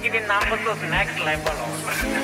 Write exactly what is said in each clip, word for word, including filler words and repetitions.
Ini number tuh next level loh.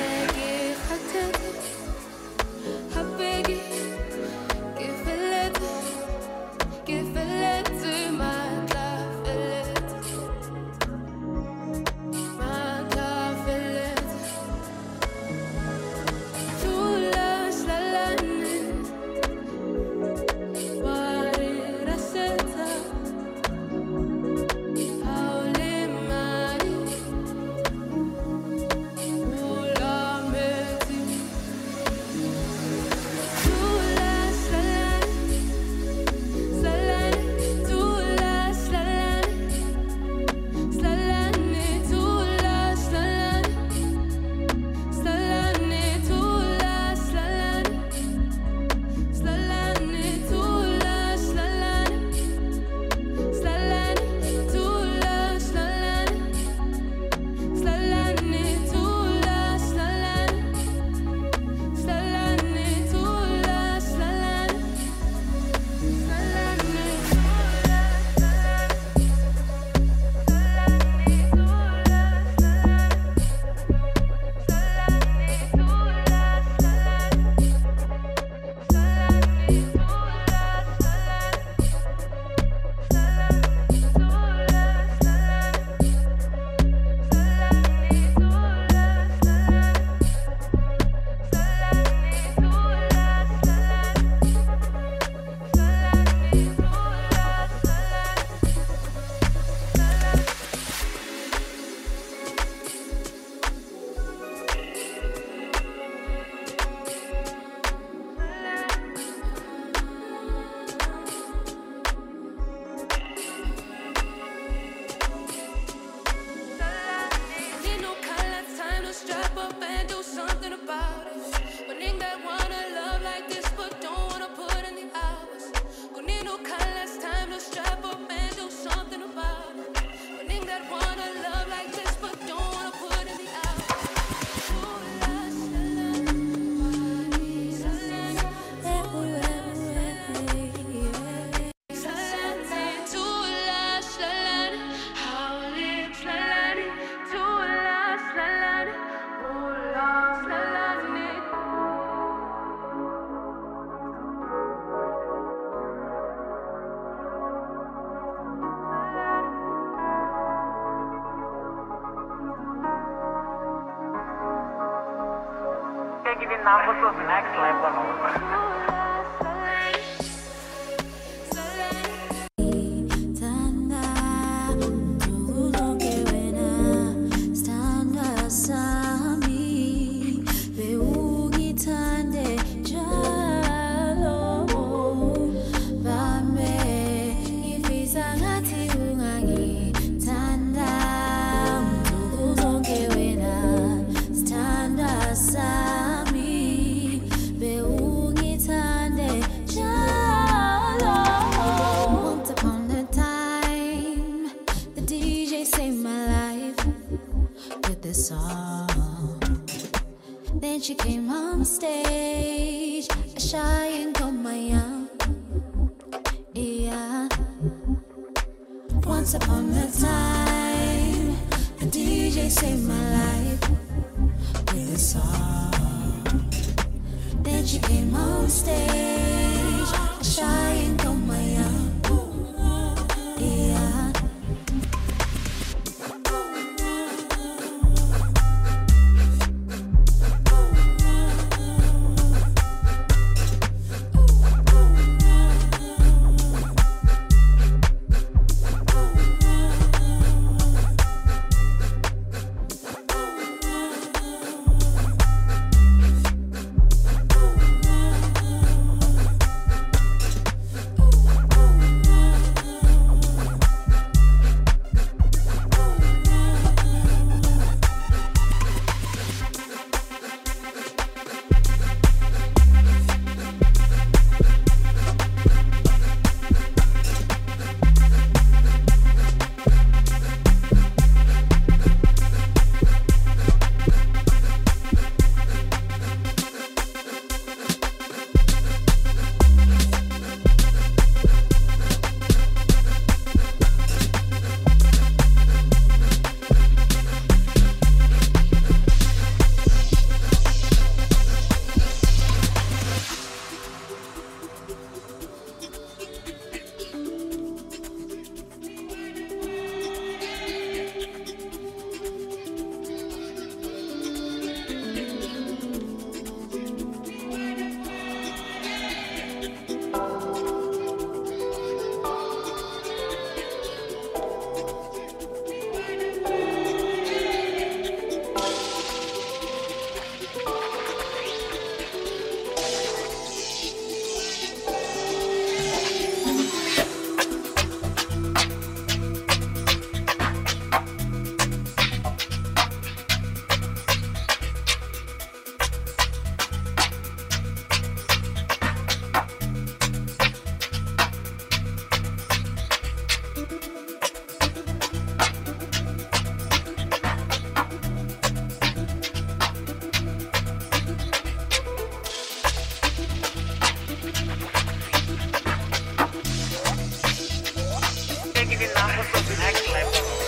Ini number tuh next level loh. Then she came on stage, shy and come my young, yeah. Once upon a time, the D J saved my life with a song. Then she came on stage, shy and come my young, yeah. Ooh. गिन नाम तो next level होगा.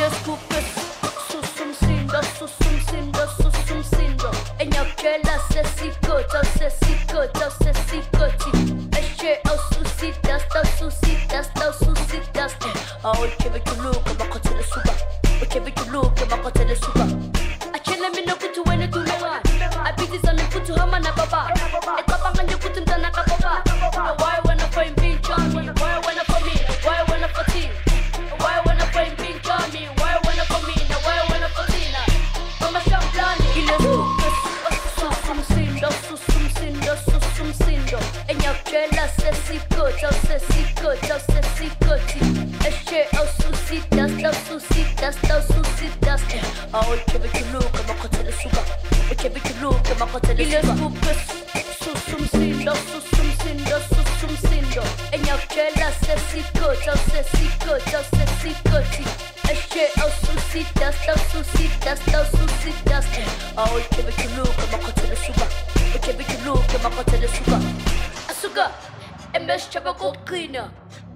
Ilescupes, susumsindo, susumsindo, susumsindo. Enyakela sesikoto, sesikoto, sesikoti. Eshe au susitas, tau susitas, tau susitas. Oh, cheve chuluka, makotele suba. Oh, cheve chuluka, makotele suba. Achele mina kutu wene tunawa. Abiti zane kutu hama na baba. Etapa nganje kutu mtana kababa. Why wanna find being charming? Why wanna for me? Why wanna for tea? Why wanna find being charming? Why wanna for me? Why wanna for tea? Mama Shamblani. Ilescupes, susumsindo, susumsindo, susumsindo. Enyakela sesikoto, sesikoto, sesikoti. Eshe au susitas, tau susitas, tau susitas. Oh, cheve chuluka, makotele suba. Oh, cheve chuluka, makotele suba. Ilescupes, susumsindo, susumsindo, susumsindo. Enyakela sesikoto, sesikoto, sesikoti. Eshe au susitas, tau susitas, tau susitas. Oh, cheve chuluka, makotele suba. Oh, cheve chuluka, makotele suba. Asuga, emes chava kokina.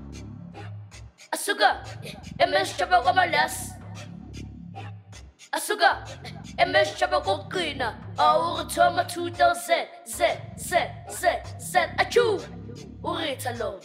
Asuga, emes chava kamalas. Asuga, emes chava kokina. Oh, retoma two thousand, z, z, z, z. Achoo, urita lo.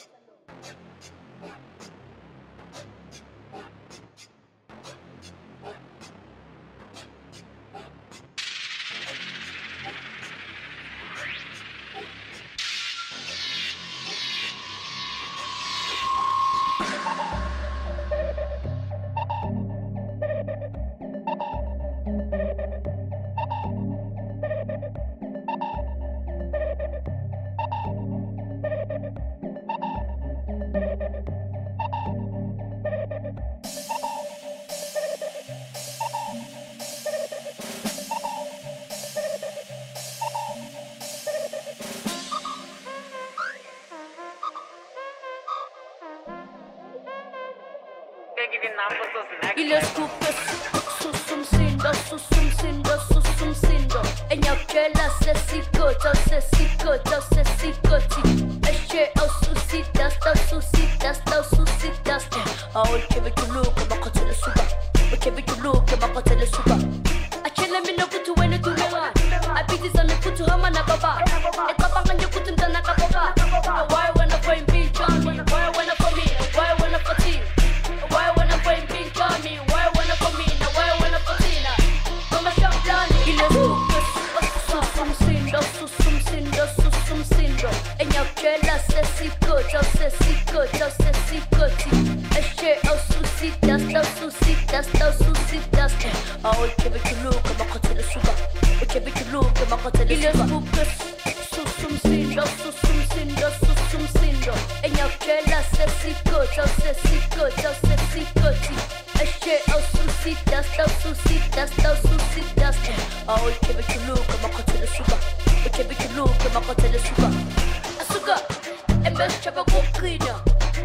Ilescupes, susumsindo, susumsindo, susumsindo. Enyakela sesikoto, sesikoto, sesikoti. Eshe au susitas, tau susitas, tau susitas. Oh, cheve chuluka, makotele suba. Oh, cheve chuluka, makotele suba. Achele mina kutu wene tunawa. Abiti zane kutu hama na baba. Etapa nganje kutu mtana kababa. Why wanna find being charming? Why wanna for me? Why wanna for tea? Why wanna find being charming? Why wanna for me? Why wanna for tea? Mama Shamblani. Ilescupes, susumsindo, susumsindo, susumsindo. Enyakela sesikoto, sesikoto, sesikoti. Eshe au susitas, tau susitas, tau susitas. Oh, cheve chuluka, makotele suba. Oh, cheve chuluka, makotele suba. Ilescupes, susumsindo, susumsindo, susumsindo. Enyakela sesikoto, sesikoto, sesikoti. Eshe au susitas, tau susitas, tau susitas. Oh, cheve chuluka, makotele suba. Oh, cheve chuluka, makotele suba. Asuga, emes chava kokina.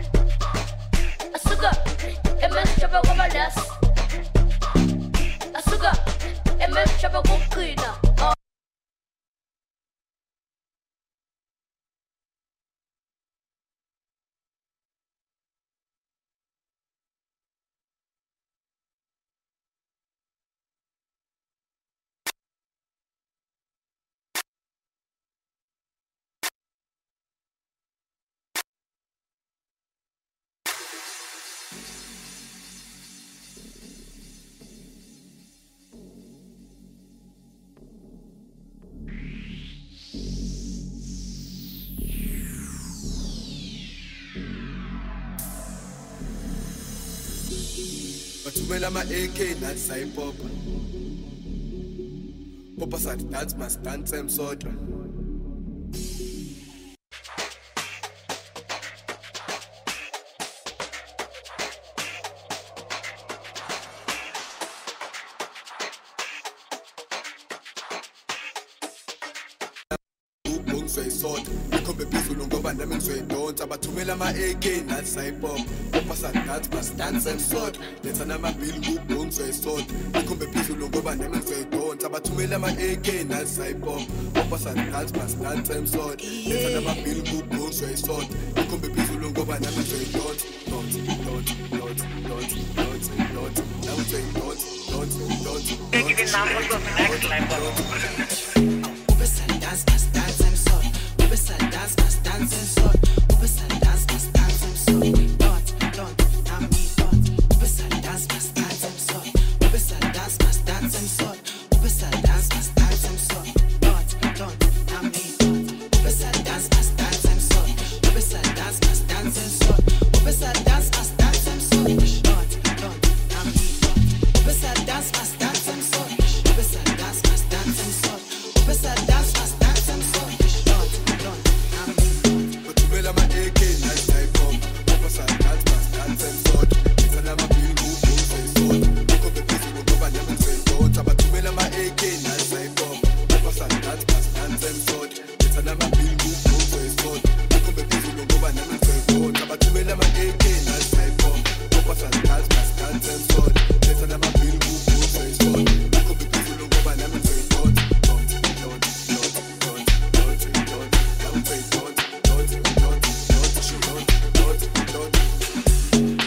Asuga, emes chava kamalas. Asuga, emes chava kokina. Bathumela ama-A K nathi sayipopa. Popa sathi dance must dance emsodwa. Soda, ikhombe phezulu ngoba nami ngizoyidonsa. Bathumela ama-A K nathi sayipopa. Popa sathi dance must dance emsodwa. Letha namabhili ngubho ngizoyisoda. Ikhombe phezulu ngoba nami ngizoyidonsa. abathumela ama-A K nasayipop opasa dance mas dance emsod letha namabhili kubhuswe isod ikhombe phezulu ngoba nami ngizoyidot dot dot dot dot dot dot nami ngizoyidot dot dot Take the numbers of the next level. Opasa dance mas dance emsod opasa dance mas dance emsod opasa dance mas dance emsod dot dot nami dot opasa dance mas dance emsod opasa dance mas dance emsod opasa dance mas dance emsod dot dot nami dot opasa dance mas dance emsod opasa dance mas dance emsod opasa dance mas dance emsod dot dot nami dot opasa dance mas dance emsod opasa dance mas dance emsod opasa dance mas dance emsod dot dot nami dot bathumela ama-A K nasayipop opasa dance mas dance emsod letha namabhili kubhuswe isod ikhombe phezulu ngoba nami ngizoyidot abathumela ama-A K nasayipop opasa dance mas dance emsod letha namabhili kubhuswe isod ikhombe phezulu ngoba nami ngizoyidot abathumela ama-A K nasayipop opasa dance mas dance emsod letha namabhili kubhuswe isod ikhombe phezulu ngoba nami ngizoyidot dot dot dot dot dot dot nami ngizoyidot dot dot dot dot dot dot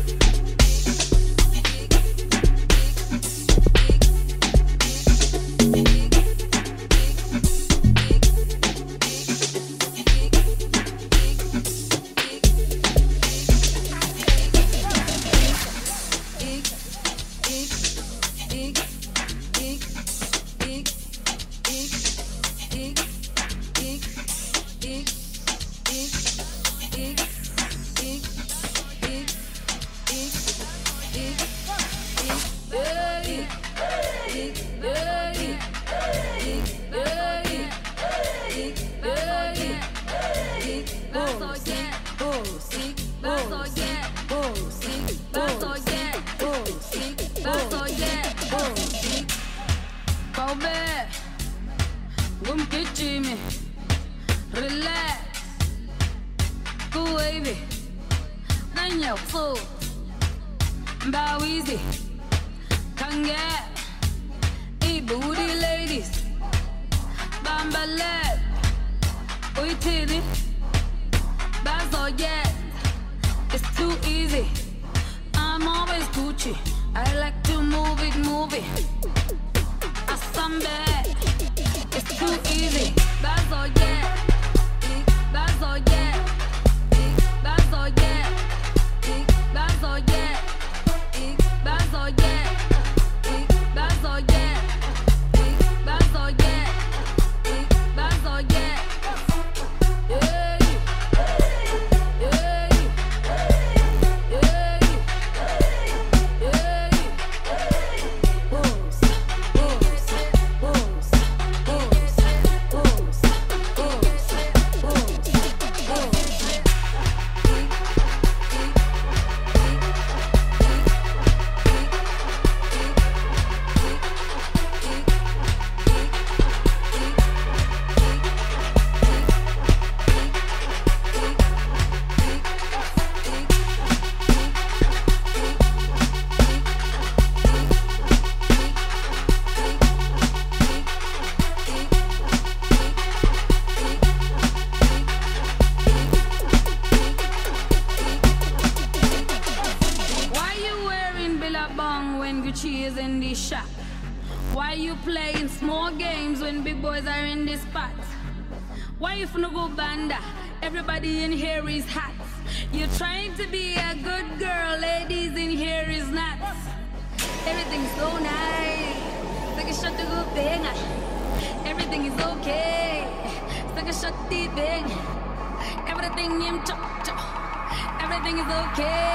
Kobe, Gumkichimi, relax, go wavy, Nanya full, bow easy, Kanga, e booty ladies, Bamba lab, we titty, Bazo yeah, it's too easy, I'm always Gucci, I like to move it, move it. I'm bad. It's too easy. That's all, yeah. That's all, yeah. That's all, yeah. That's all, yeah. That's all, yeah. That's all, yeah. That's all, yeah. That's all, yeah. Yeah. Yeah. Yeah. Yeah. Boos. Gucci is in the shop. Why you playing small games when big boys are in the spot? Why you finna go banda? Everybody in here is hot. You're trying to be a good girl, ladies in here is not. Everything's so nice. Take a shot to go bang. Everything is okay. Take a shot to bang. Everything in chop chop. Everything is okay.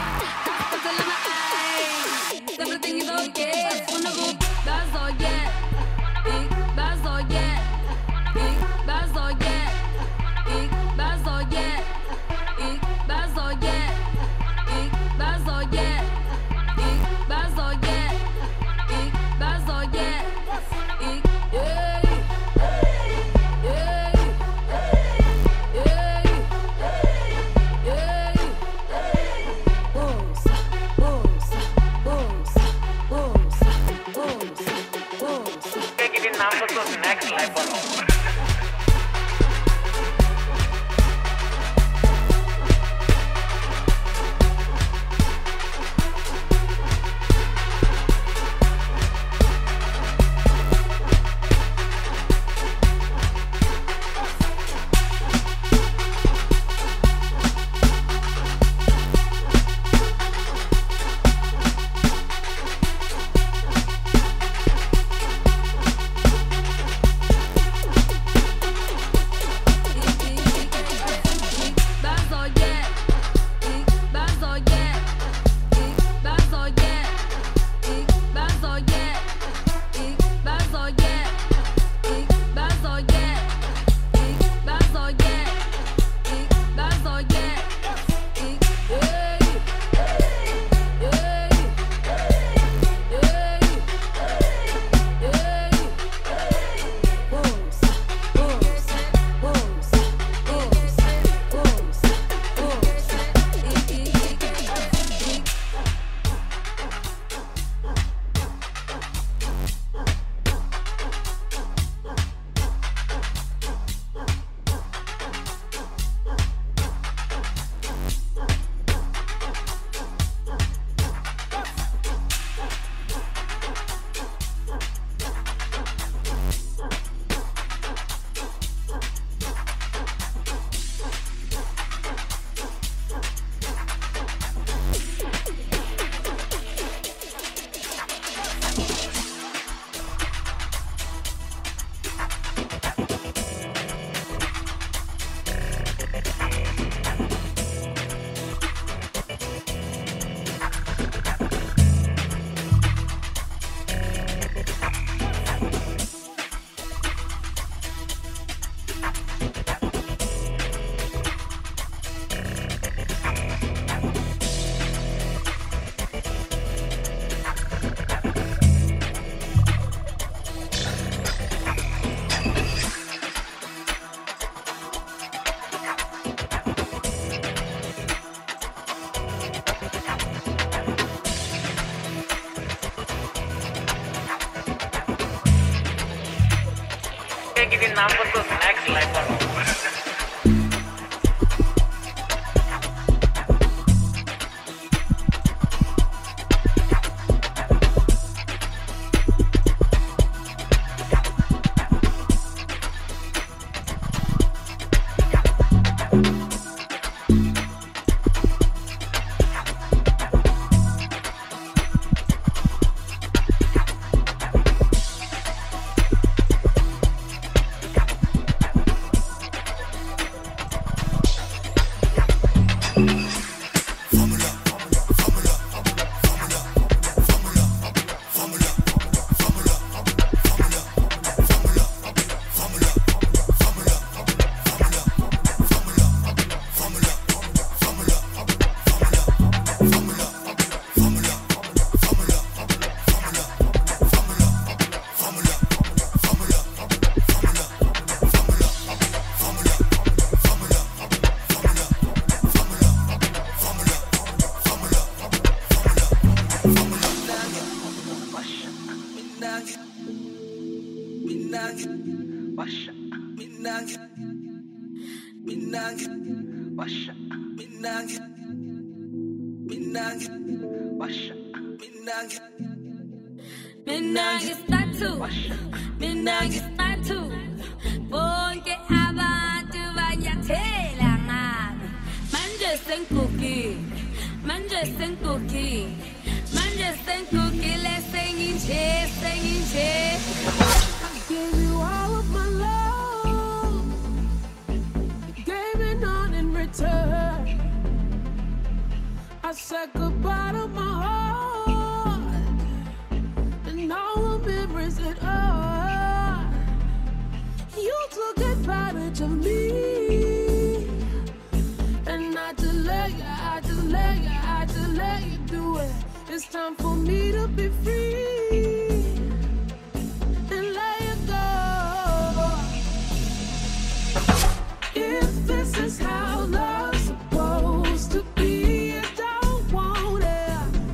Everything is okay. Wanna go, that's all, yeah. That's all, yeah. That's all, yeah. That's all, yeah. That's all, yeah. That's all, yeah. That's all, yeah. That's all, yeah. Yeah. Yeah. Yeah. Yeah. Boos, boos, boos, boos, boos, boos. to the next level. Take it in number to the next level.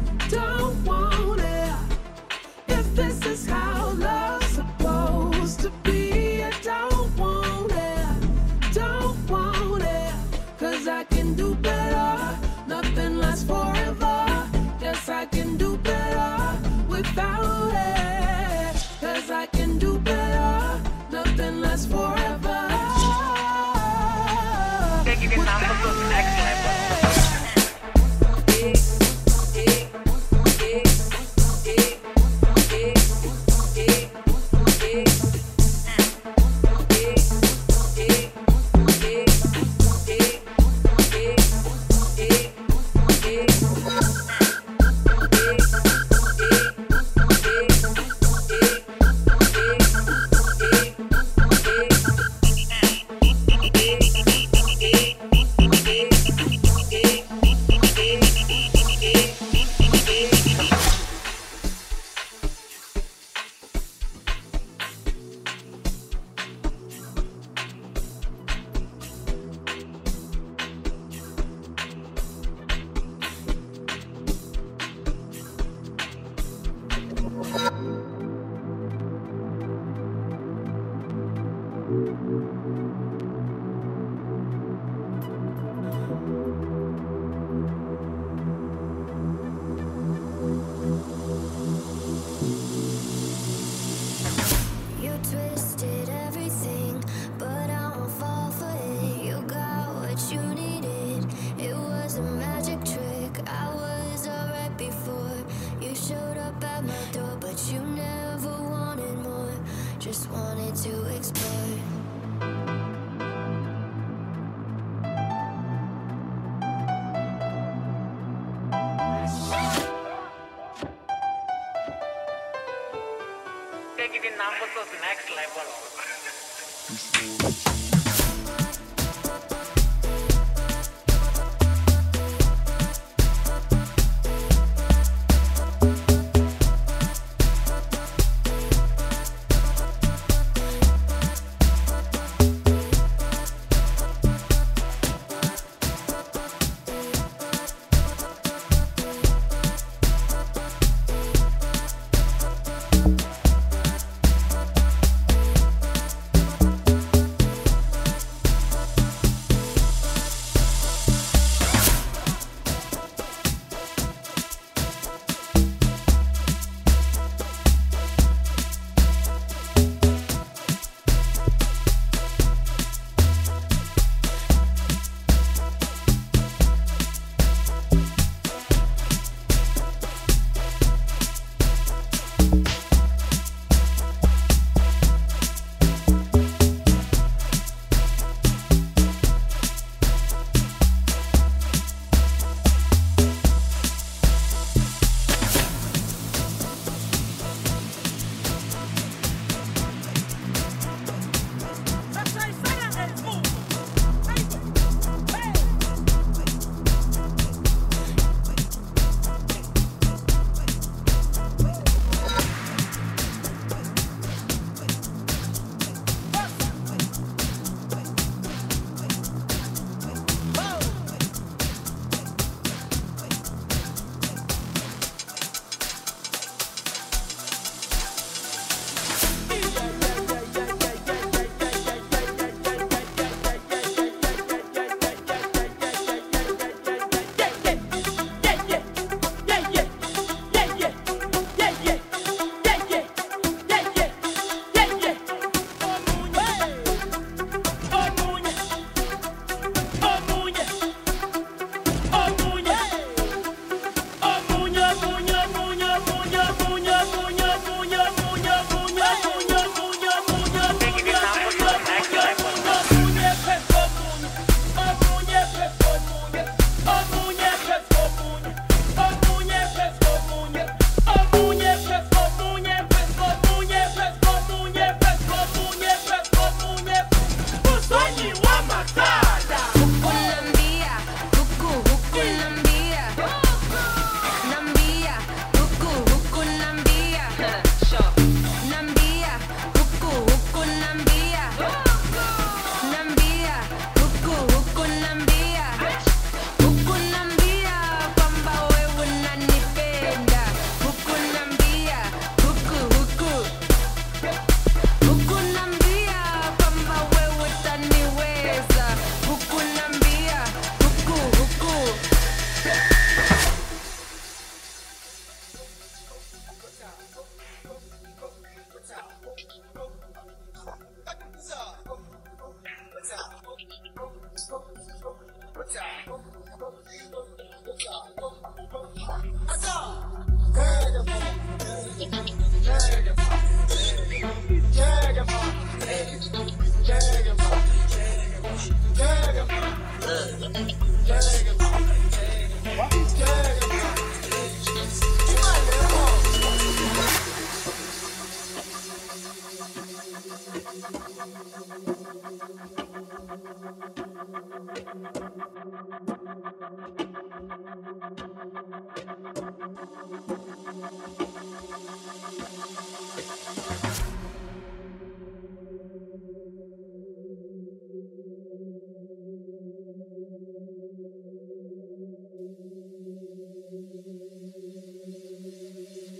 This is how love's supposed to You twisted everything, but I won't fall for it. You got what you needed. It was a magic trick. I was alright before you showed up at my door, but you never wanted more. Just wanted to explore. Taking the numbers to the next level.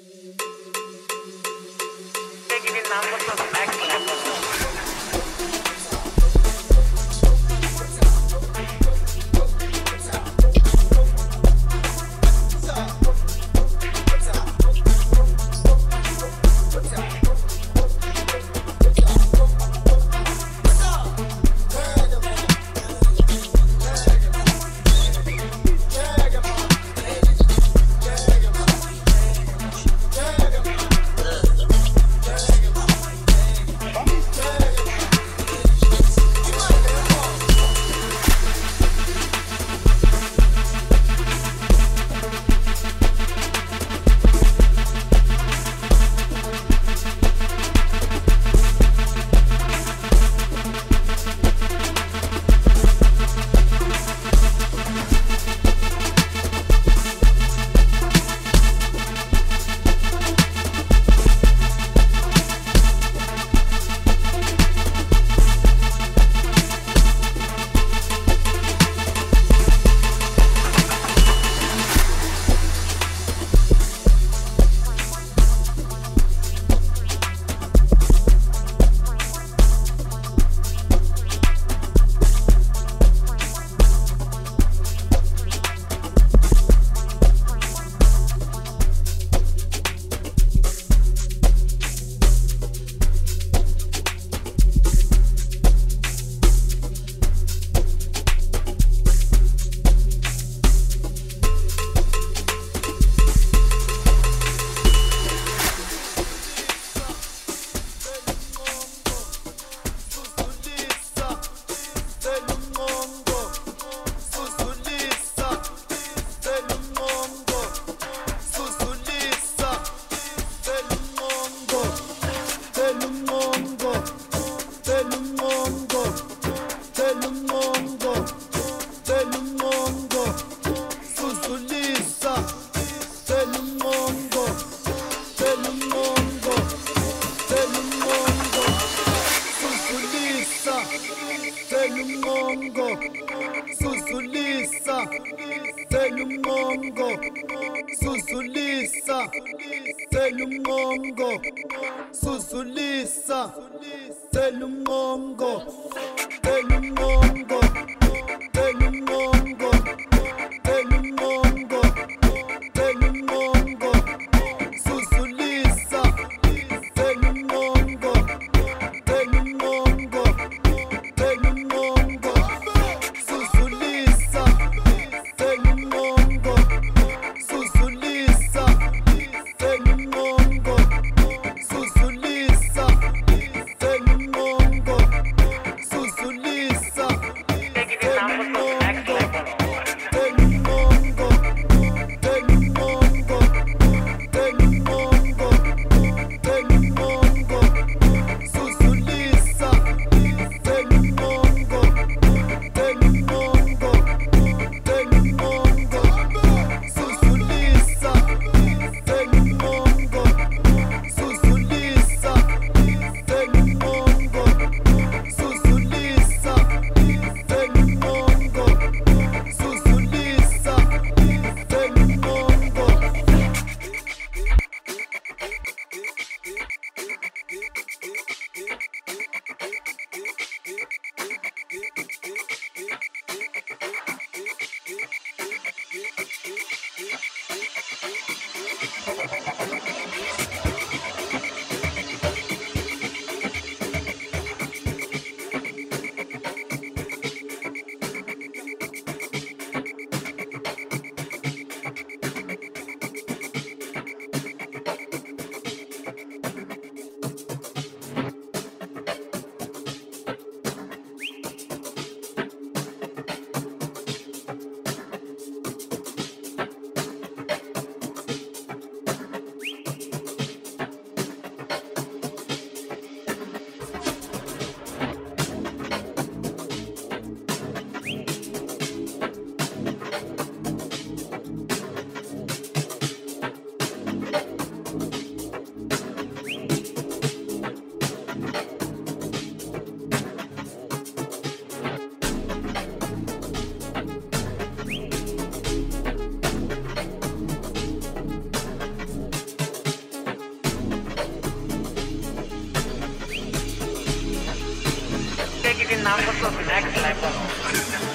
Taking the numbers to the next level. Suzulisa Telumongo Suzulisa Telumongo Suzulisa Telumongo Telumongo Telumongo Telumongo Telumongo Suzulisa Telumongo Telumongo Telumongo Suzulisa Telumongo Suzulisa Telumongo Suzulisa Telumongo Suzulisa Taking it now to the next level. Telumongo Telumongo Telumongo Telumongo Suzulisa Telumongo Telumongo Telumongo Suzulisa Telumongo Suzulisa Telumongo Suzulisa Telumongo Suzulisa Telumongo Taking it now to the next level.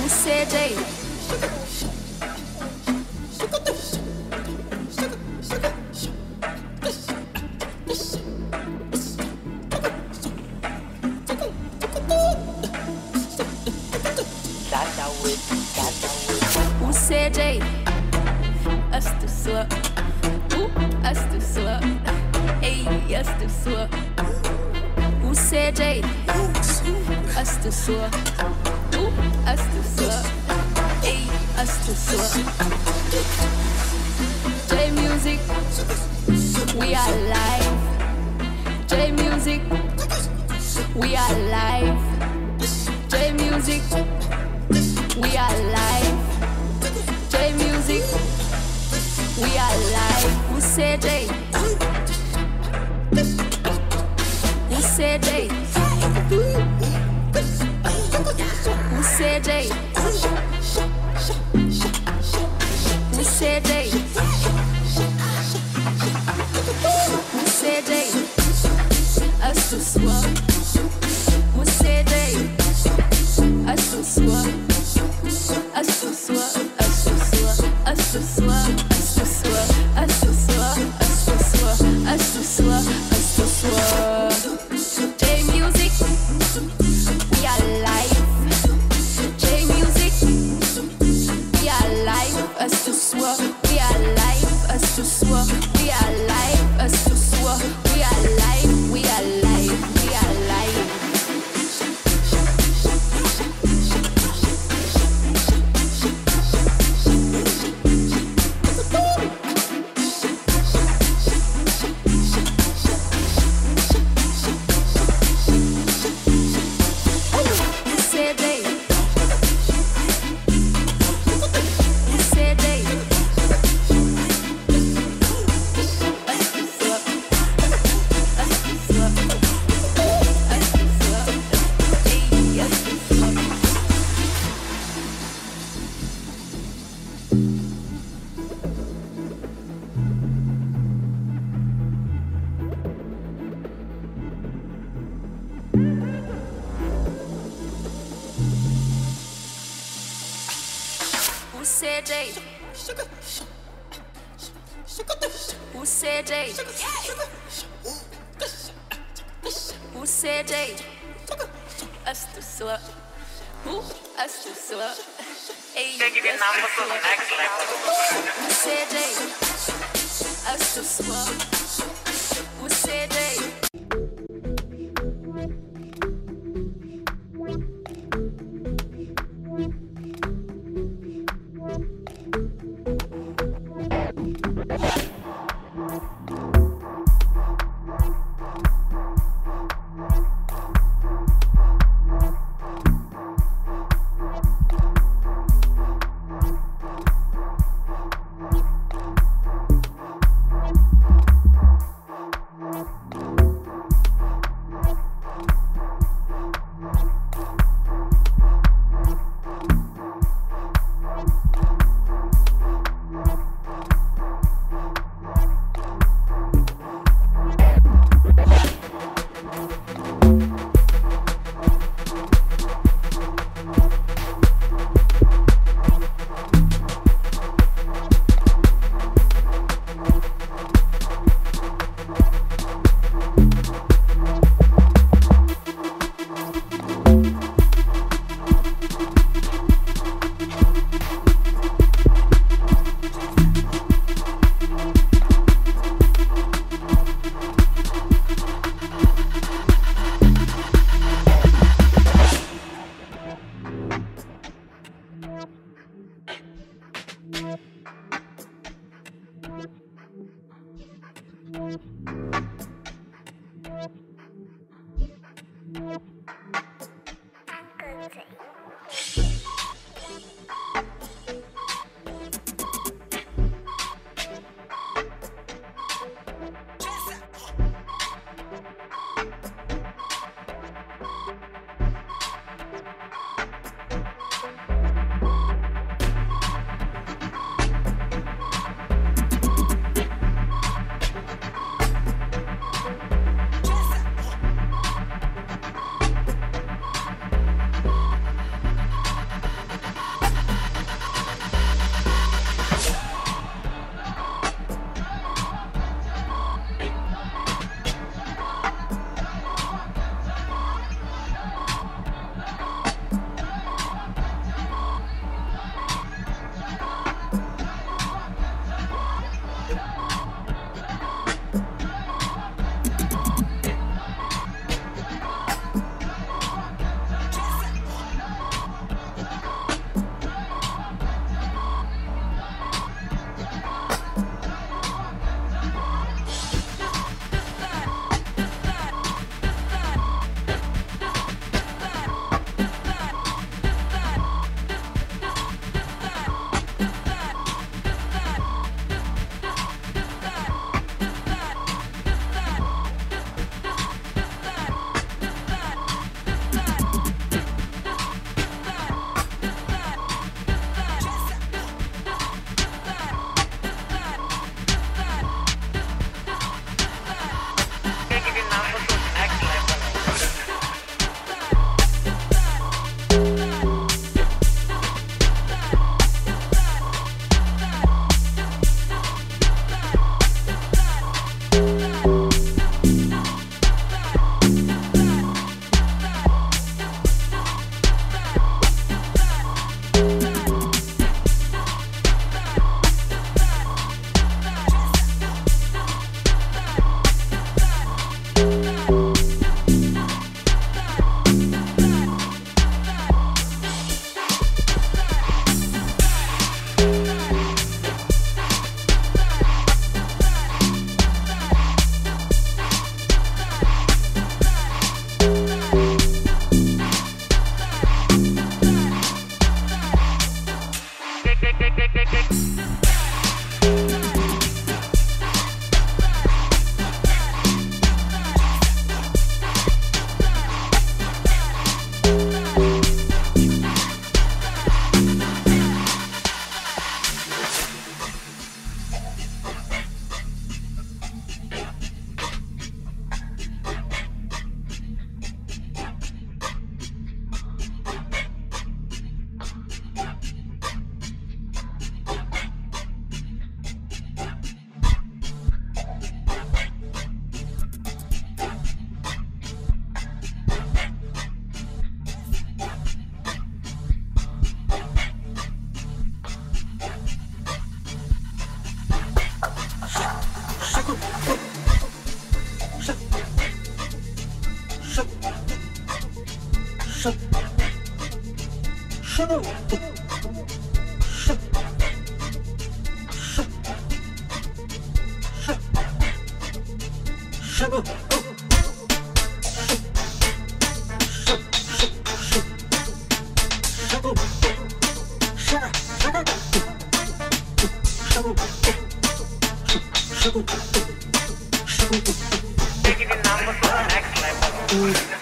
Who said they? Who said they? Us to swap. Ooh, us to swap. Hey, us to swap. Who said they? Us to swap. Ooh, us to swap. Hey, us to swap. J Music, we are live. J Music, we are live. J Music, we are live. J Music, we are live. Who said they? Who said they? Who said they? Who said they? Who said they? Us to swap. Who said they? Us to swap. Us to swap. Us to swap. Us to swap. Us to swap. Us to swap. Us to swap. Us to swap. Us to swap. J Music, we are live. J Music, we are live. Us to swap. We are live. Us to swap. We are live. Us to swap. We are live. We are live. We are live. Who said they? Who said they? Us to swap. Us to swap. Us to swap. Hey, us to swap. Who said they? Who said they? Who said they? Us to swap. Who? Us to swap. Hey, Take it us now to to the swap. next level. Who said they? Us to swap. Who said they? Taking the number to the next level.